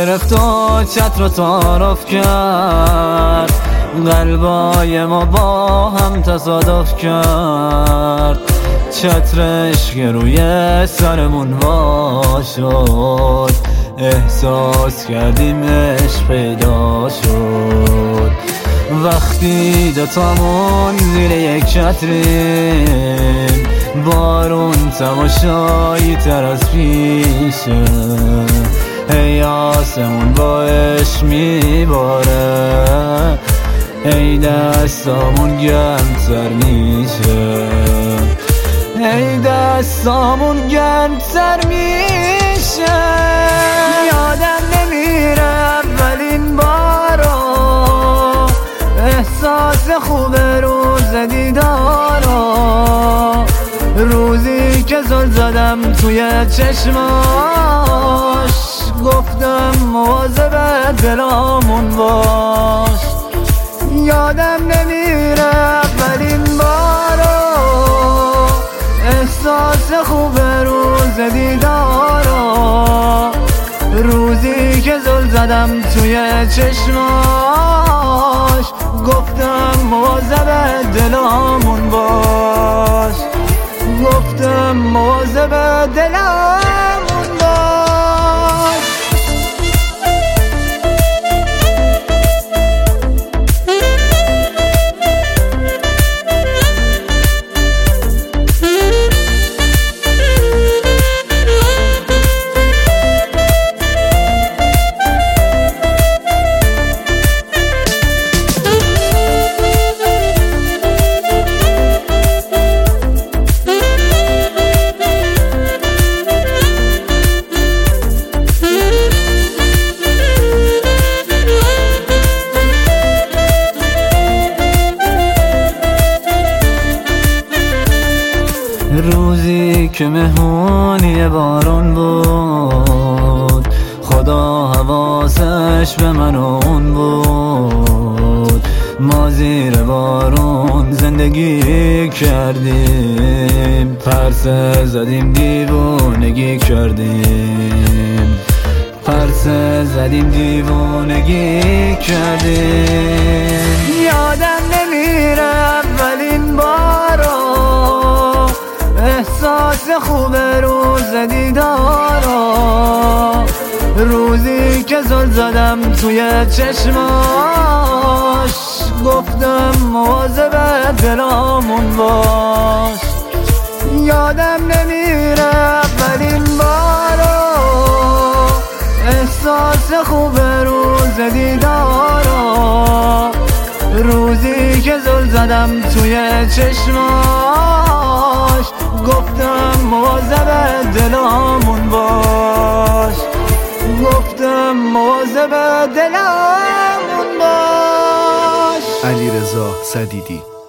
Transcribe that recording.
گرفت و چتر رو تعارف کرد، قلبای ما با هم تصادف کرد. چترش که روی سرمون وا شد، احساس کردیم عشق پیدا شد. وقتی دوتامون زیر یک چتریم، بارون تماشایی تر از پیشه. ای آسمون با عشق میباره، ای دستامون گرمتر میشه، ای دستامون گرمتر میشه. یادم نمیره اولین بارو، احساس خوب روز دیدارو، روزی که زل زدم توی چشماش، گفتم مواظب دلامون باش. یادم نمیره اولین بارو، احساس خوب روز دیدارو، روزی که زل زدم توی چشماش، گفتم مواظب دلامون باش، گفتم مواظب دلامون باش. روزی که مهمونی بارون بود، خدا حواسش به من و اون بود. ما زیر بارون زندگی کردیم، پرسه زدیم دیوونگی کردیم، پرسه زدیم دیوونگی کردیم. یادم نمیره اولین بارو، احساس خوب روز دیدارو، روزی که زل زدم توی چشماش، گفتم مواظب دلامون باش. یادم نمیره اولین بارو، احساس خوب روز دیدارو، روزی که زل زدم توی چشماش، گفتم مواظب دلامون باش، گفتم مواظب دلامون باش. علیرضا سدیدی.